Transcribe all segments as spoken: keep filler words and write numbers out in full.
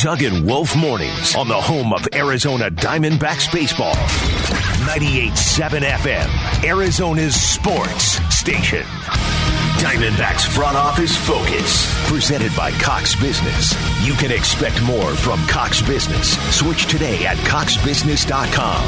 Doug and Wolf Mornings on the home of Arizona Diamondbacks baseball. ninety-eight point seven F M, Arizona's sports station. Diamondbacks Front Office Focus, presented by Cox Business. You can expect more from Cox Business. Switch today at cox business dot com.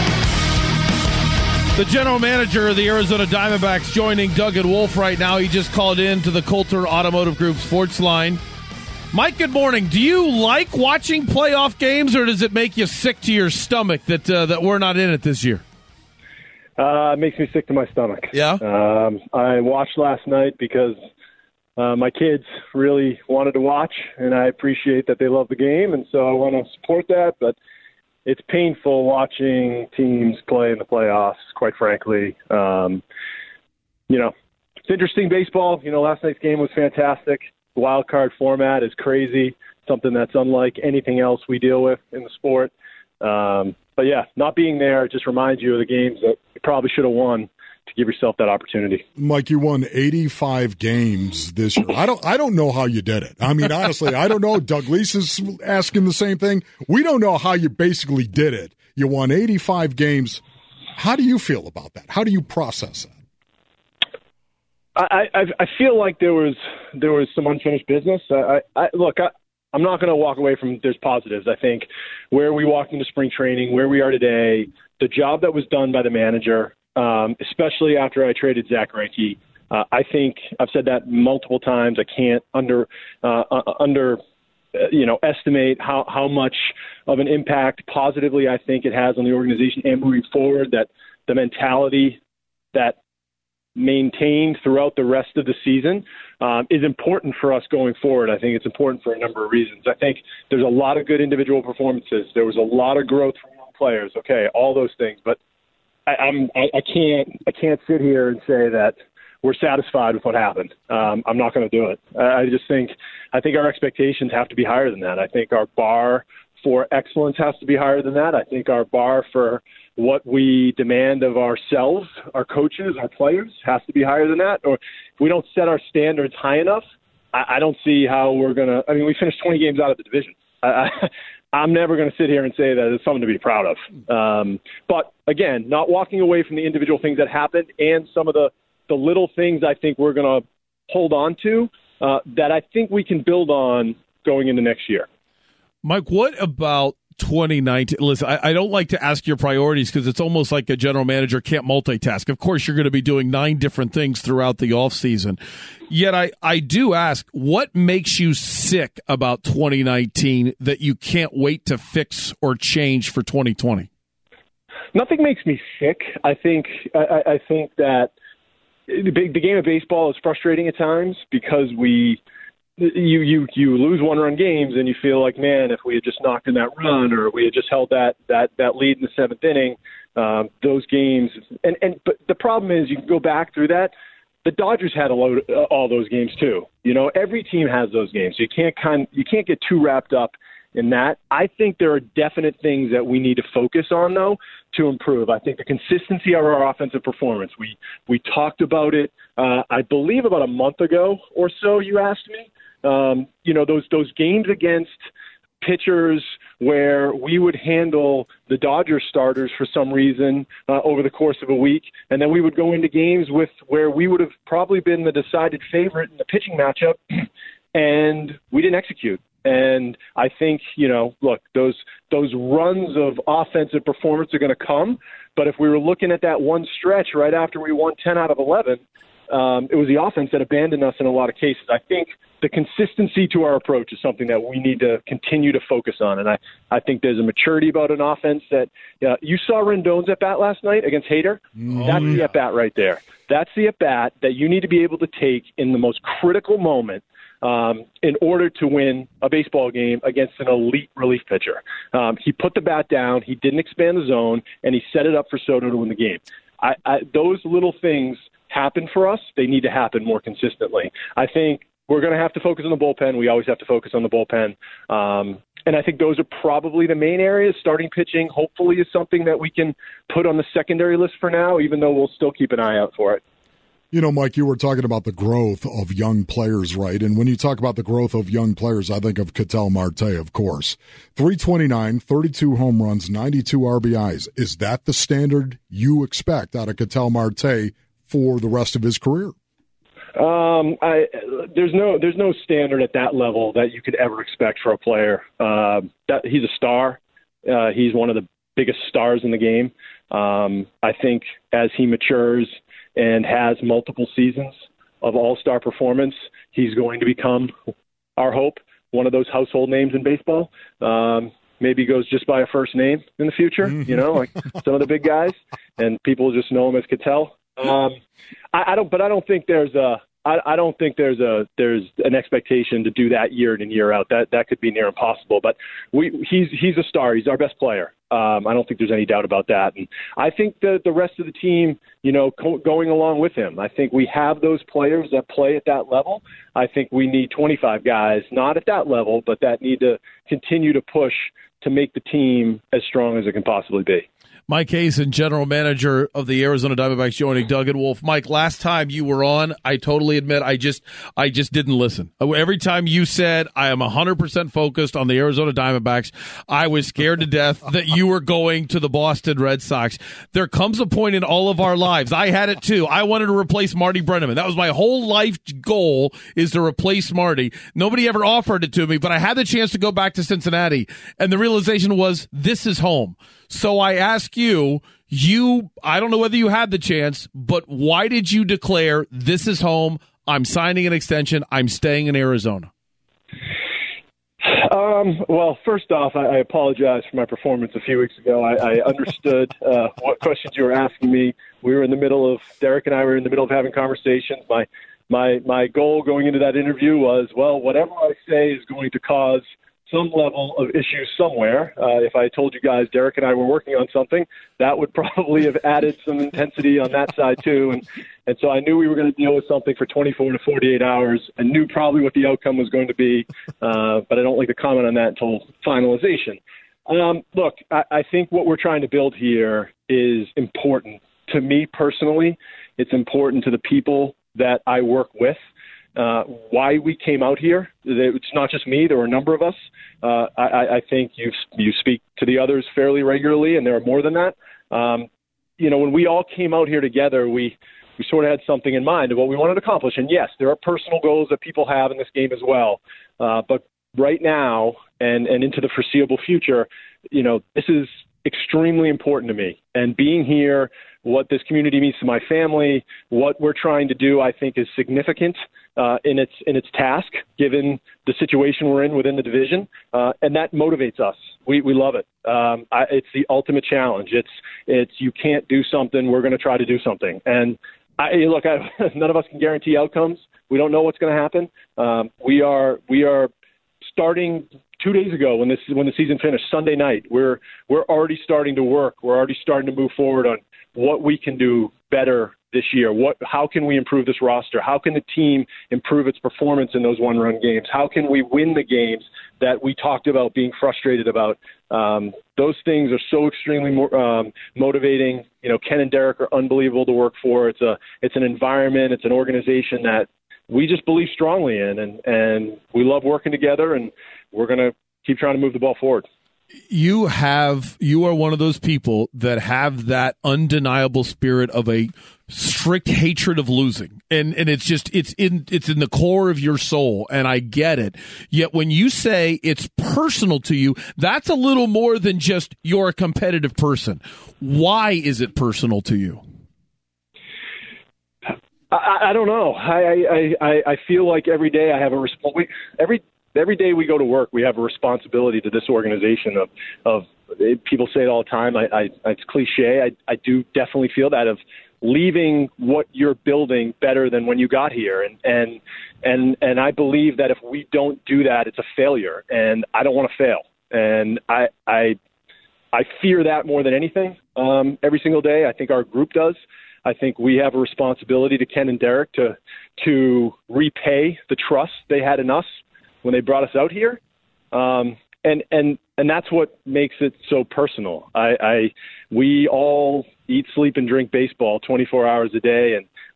The general manager of the Arizona Diamondbacks joining Doug and Wolf right now. He just called in to the Coulter Automotive Group sports line. Mike, good morning. Do you like watching playoff games, or does it make you sick to your stomach that uh, that we're not in it this year? Uh, it makes me sick to my stomach. Yeah? Um, I watched last night because uh, my kids really wanted to watch, and I appreciate that they love the game, and so I want to support that, but it's painful watching teams play in the playoffs, quite frankly. Um, you know, it's interesting baseball. You know, last night's game was fantastic. The wild card format is crazy, something that's unlike anything else we deal with in the sport. Um, but, yeah, not being there just reminds you of the games that you probably should have won to give yourself that opportunity. Mike, you won eighty-five games this year. I don't I don't know how you did it. I mean, honestly, I don't know. Doug Leese is asking the same thing. We don't know how you basically did it. You won eighty-five games. How do you feel about that? How do you process that? I, I, I feel like there was there was some unfinished business. I, I look, I, I'm not going to walk away from there's positives. I think where we walked into spring training, where we are today, the job that was done by the manager, um, especially after I traded Zach Greinke, uh, I think I've said that multiple times. I can't under uh, under uh, you know estimate how how much of an impact positively I think it has on the organization and moving forward. That the mentality that maintained throughout the rest of the season um, is important for us going forward. I think it's important for a number of reasons. I think there's a lot of good individual performances. There was a lot of growth from young players. Okay, all those things, but I, I'm I, I can't I can't sit here and say that we're satisfied with what happened. Um, I'm not going to do it. I, I just think I think our expectations have to be higher than that. I think our bar for excellence has to be higher than that. I think our bar for what we demand of ourselves, our coaches, our players, has to be higher than that. Or if we don't set our standards high enough, I, I don't see how we're going to – I mean, we finished twenty games out of the division. I, I, I'm never going to sit here and say that it's something to be proud of. Um, but, again, not walking away from the individual things that happened and some of the, the little things I think we're going to hold on to uh, that I think we can build on going into next year. Mike, what about twenty nineteen? Listen, I, I don't like to ask your priorities because it's almost like a general manager can't multitask. Of course, you're going to be doing nine different things throughout the offseason. Yet I, I do ask, what makes you sick about twenty nineteen that you can't wait to fix or change for twenty twenty? Nothing makes me sick. I think I, I think that the, the game of baseball is frustrating at times because we – You, you you lose one-run games and you feel like, man, if we had just knocked in that run or we had just held that that, that lead in the seventh inning, um, those games. And, and but the problem is you can go back through that. The Dodgers had a load, uh, all those games too. You know, every team has those games. You can't kind you can't get too wrapped up in that. I think there are definite things that we need to focus on, though, to improve. I think the consistency of our offensive performance. We we talked about it, uh, I believe, about a month ago or so. You asked me. Um, you know, those those games against pitchers where we would handle the Dodgers starters for some reason uh, over the course of a week, and then we would go into games with where we would have probably been the decided favorite in the pitching matchup, and we didn't execute. And I think, you know, look, those those runs of offensive performance are going to come, but if we were looking at that one stretch right after we won ten out of eleven, Um, it was the offense that abandoned us in a lot of cases. I think the consistency to our approach is something that we need to continue to focus on. And I, I think there's a maturity about an offense that uh, you saw Rendon's at bat last night against Hader. Oh, That's yeah. the at bat right there. That's the at bat that you need to be able to take in the most critical moment um, in order to win a baseball game against an elite relief pitcher. Um, he put the bat down, he didn't expand the zone, and he set it up for Soto to win the game. I, I, those little things happen for us. They need to happen more consistently. I think we're going to have to focus on the bullpen. We always have to focus on the bullpen. Um, and I think those are probably the main areas. Starting pitching, hopefully, is something that we can put on the secondary list for now, even though we'll still keep an eye out for it. You know, Mike, you were talking about the growth of young players, right? And when you talk about the growth of young players, I think of Ketel Marte, of course. three twenty-nine, thirty-two home runs, ninety-two R B Is. Is that the standard you expect out of Ketel Marte for the rest of his career? Um, I, there's no there's no standard at that level that you could ever expect for a player. Uh, that, he's a star. Uh, he's one of the biggest stars in the game. Um, I think as he matures and has multiple seasons of all-star performance, he's going to become, our hope, one of those household names in baseball. Um, maybe goes just by a first name in the future, you know, like some of the big guys, and people just know him as Ketel. Um, I, I don't, but I don't think there's a, I, I don't think there's a, there's an expectation to do that year in and year out. That that could be near impossible. But we, he's he's a star. He's our best player. Um, I don't think there's any doubt about that. And I think the the rest of the team, you know, co- going along with him. I think we have those players that play at that level. I think we need twenty-five guys, not at that level, but that need to continue to push to make the team as strong as it can possibly be. Mike Hazen, general manager of the Arizona Diamondbacks, joining Doug and Wolf. Mike, last time you were on, I totally admit I just I just didn't listen. Every time you said I am one hundred percent focused on the Arizona Diamondbacks, I was scared to death that you were going to the Boston Red Sox. There comes a point in all of our lives. I had it too. I wanted to replace Marty Brennaman. That was my whole life goal, is to replace Marty. Nobody ever offered it to me, but I had the chance to go back to Cincinnati, and the realization was this is home. So I ask you, you, I don't know whether you had the chance, but why did you declare this is home, I'm signing an extension, I'm staying in Arizona? Um, well, first off, I, I apologize for my performance a few weeks ago. I, I understood uh, what questions you were asking me. We were in the middle of, Derek and I were in the middle of having conversations. My, my, my goal going into that interview was, well, whatever I say is going to cause some level of issues somewhere. Uh, if I told you guys Derek and I were working on something, that would probably have added some intensity on that side too. And and so I knew we were going to deal with something for twenty-four to forty-eight hours, and knew probably what the outcome was going to be. Uh, but I don't like to comment on that until finalization. Um, look, I, I think what we're trying to build here is important to me personally. It's important to the people that I work with. Uh, why we came out here. It's not just me. There were a number of us. Uh, I, I think you you speak to the others fairly regularly, and there are more than that. Um, you know, when we all came out here together, we, we sort of had something in mind of what we wanted to accomplish. And yes, there are personal goals that people have in this game as well. Uh, but right now and, and into the foreseeable future, you know, this is extremely important to me. And being here, what this community means to my family, what we're trying to do, I think is significant uh, in its in its task, given the situation we're in within the division, uh, and that motivates us. We we love it. Um, I, it's the ultimate challenge. It's it's you can't do something, we're going to try to do something. And I, look, I, none of us can guarantee outcomes. We don't know what's going to happen. Um, we are we are starting two days ago when this when the season finished Sunday night. We're we're already starting to work. We're already starting to move forward on what we can do better this year. What, how can we improve this roster? How can the team improve its performance in those one-run games? How can we win the games that we talked about being frustrated about? Um, those things are so extremely more, um, motivating. You know, Ken and Derek are unbelievable to work for. It's a, it's an environment, it's an organization that we just believe strongly in, and, and we love working together, and we're going to keep trying to move the ball forward. You have, you are one of those people that have that undeniable spirit of a strict hatred of losing. And, and it's just, it's in, it's in the core of your soul. And I get it. Yet when you say it's personal to you, that's a little more than just you're a competitive person. Why is it personal to you? I, I don't know. I, I, I feel like every day I have a resp- every every day we go to work, we have a responsibility to this organization of, of people say it all the time. I, I, it's cliche. I, I do definitely feel that of leaving what you're building better than when you got here. And, and, and, and I believe that if we don't do that, it's a failure, and I don't want to fail. And I, I, I fear that more than anything. Um, every single day. I think our group does. I think we have a responsibility to Ken and Derek to, to repay the trust they had in us when they brought us out here. Um, and, and, and that's what makes it so personal. I, I, we all eat, sleep, and drink baseball twenty-four hours a day, and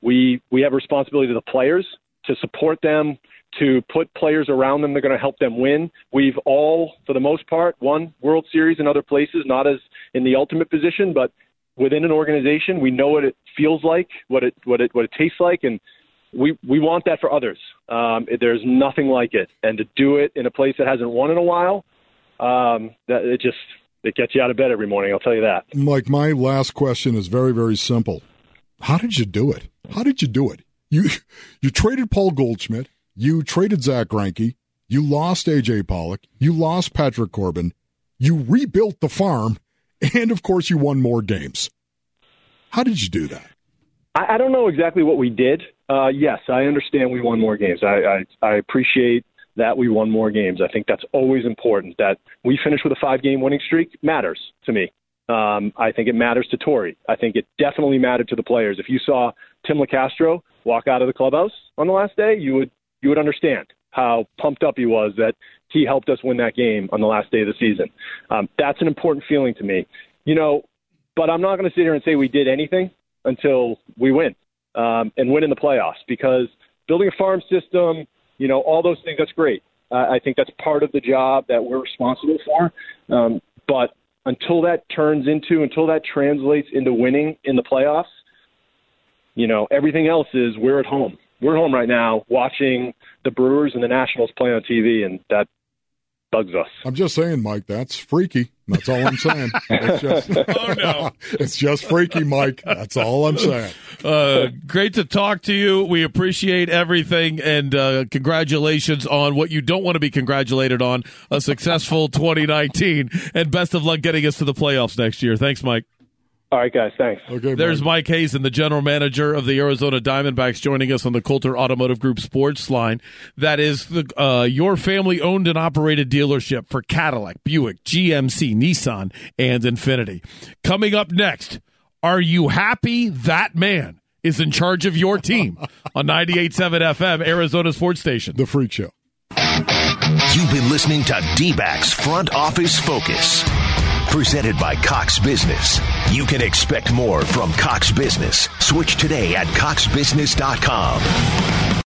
We we have a responsibility to the players to support them, to put players around them that are going to help them win. We've all, for the most part, won World Series in other places, not as in the ultimate position, but within an organization, we know what it feels like, what it what it what it tastes like, and we we want that for others. Um, there's nothing like it, and to do it in a place that hasn't won in a while, um, that it just it gets you out of bed every morning. I'll tell you that. Mike, my last question is very very simple. How did you do it? How did you do it? You you traded Paul Goldschmidt. You traded Zach Greinke. You lost A J Pollock. You lost Patrick Corbin. You rebuilt the farm. And, of course, you won more games. How did you do that? I, I don't know exactly what we did. Uh, yes, I understand we won more games. I, I, I appreciate that we won more games. I think that's always important. That we finished with a five-game winning streak matters to me. Um, I think it matters to Torey. I think it definitely mattered to the players. If you saw Tim LeCastro walk out of the clubhouse on the last day, you would you would understand how pumped up he was that he helped us win that game on the last day of the season. Um, that's an important feeling to me. You know, but I'm not going to sit here and say we did anything until we win um, and win in the playoffs, because building a farm system, you know, all those things, that's great. Uh, I think that's part of the job that we're responsible for. Um, but until that turns into, until that translates into winning in the playoffs, you know, everything else is we're at home. We're home right now watching the Brewers and the Nationals play on T V, and that bugs us. I'm just saying, Mike, that's freaky. That's all I'm saying. It's just, oh, no. It's just freaky, Mike. That's all I'm saying. Uh, great to talk to you. We appreciate everything, and uh, congratulations on what you don't want to be congratulated on, a successful twenty nineteen, and best of luck getting us to the playoffs next year. Thanks, Mike. All right, guys. Thanks. Okay, There's Mike Hazen, the general manager of the Arizona Diamondbacks, joining us on the Coulter Automotive Group sports line. That is the, uh, your family-owned and operated dealership for Cadillac, Buick, G M C, Nissan, and Infiniti. Coming up next, are you happy that man is in charge of your team on ninety-eight point seven F M, Arizona Sports Station? The Freak Show. You've been listening to D-Backs Front Office Focus, presented by Cox Business. You can expect more from Cox Business. Switch today at cox business dot com.